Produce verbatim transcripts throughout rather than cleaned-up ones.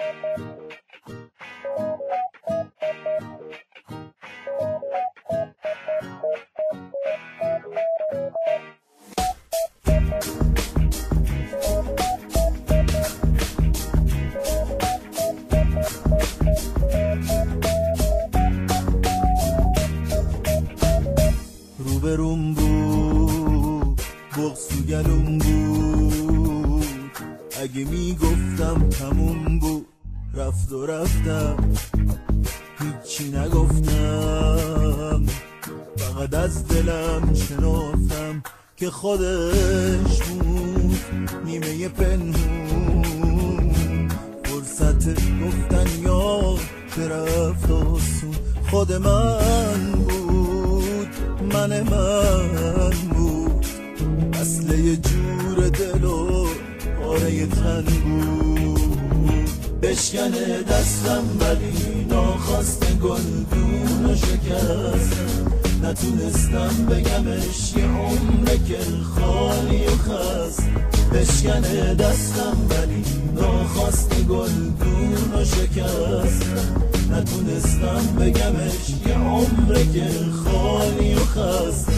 روبروم بود بغض تو گلوم بود، اگه میگفتم تموم بود رفت و رفتم، هیچی نگفتم، فقط از دلم شنفتم که خودش بود نیمه پنهون، فرصت گفتن یا که رفت آسون، خود من بود من من بود، اصل یه جور دل و پاره تن بود، بشکنه دستم ولی ناخواسته گلدون و شکستم، نتونستم بگمش یه عمر که خالی و خست، بشکنه دستم ولی ناخواسته گلدون و شکستم، نتونستم بگمش یه عمر که خالی و خست.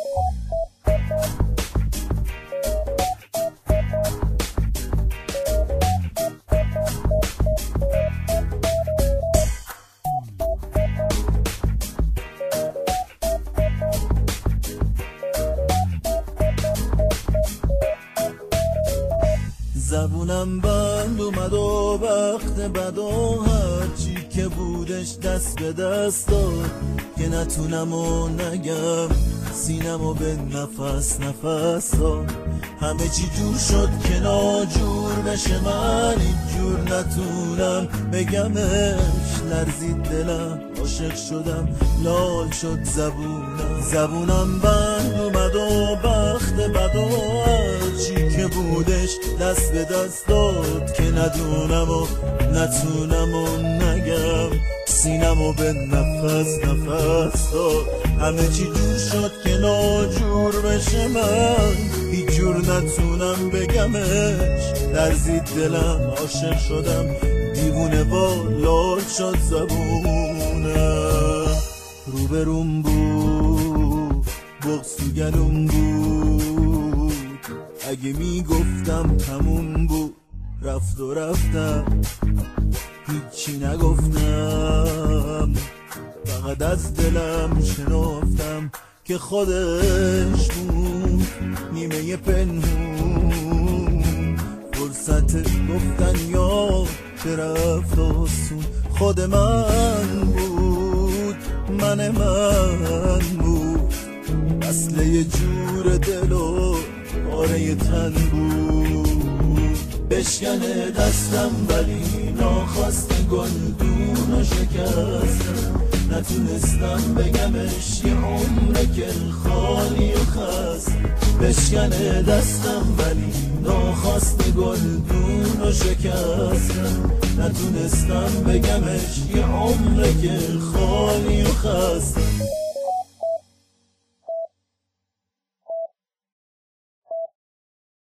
زبونم بند اومد و وقت بد و هرچی که بودش دست به دست داد، که نتونم و نگم سینم و به نفس نفس داد، همه چی جور شد که ناجور بشه، من اینجور نتونم بگمش، لرزید دلم عاشق شدم لال شد زبونم، زبونم بند اومد و بخت بد و هرچی که بودش دست به دست داد، که ندونم و نتونم و نگم سینم و به نفس نفس داد، همه چی جور شد که ناجور بشه، من هیچ جور نتونم بگمش، لرزید دلم عاشق شدم دیوونه با لال شد زبونم، روبروم بود بغض تو گلوم بود، اگه میگفتم تموم بود رفت و رفتم، هیچی نگفتم، فقط از دلم شنفتم که خودش بود نیمه پنهون، فرصت گفتن یا که رفت آسون، خود من بود من من بود، اصل یه جور دل و پاره تن بود، بشکنه دستم ولی ناخواسته گلدون و شکستم، نتونستم بگمش یه عمر که خالی و خست، بشکنه دستم ولی ناخواسته گلدون و شکستم، نتونستم بگمش یه عمر که خالی و خست.